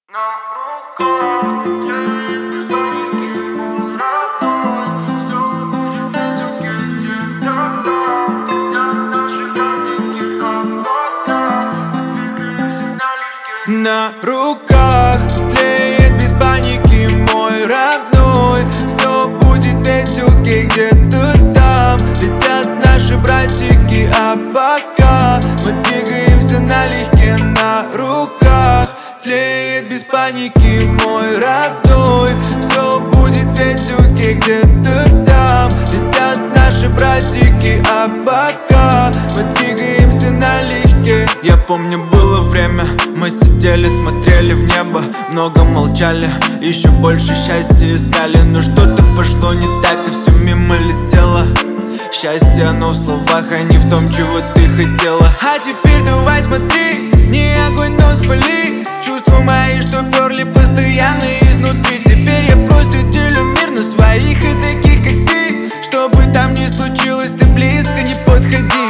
На руках тлеет без паники мой родной. Все будет в летюке где-то там. Летят наши братики, а пока мы двигаемся налегке. На руках тлеет без паники мой родной. Все будет в летюке где-то там. Летят наши братики, а пока мы двигаемся налегке. На руках тлеет без паники мой родной. Все будет в летюке где-то там. Летят наши братики, а пока мы двигаемся налегке. Я помню, было время, мы сидели, смотрели в небо, много молчали, еще больше счастья искали. Но что-то пошло не так, и все мимо летело. Счастье, оно в словах, а не в том, чего ты хотела. А теперь давай смотри, не огонь, но спали. Чувства мои, что перли постоянно изнутри. Теперь я просто делю мир на своих и таких, как ты. Что бы там ни случилось, ты близко не подходи.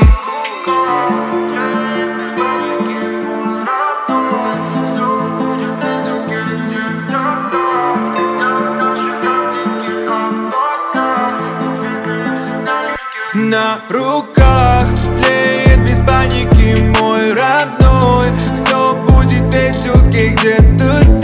На руках тлеет без паники мой родной. Все будет в летюке где-то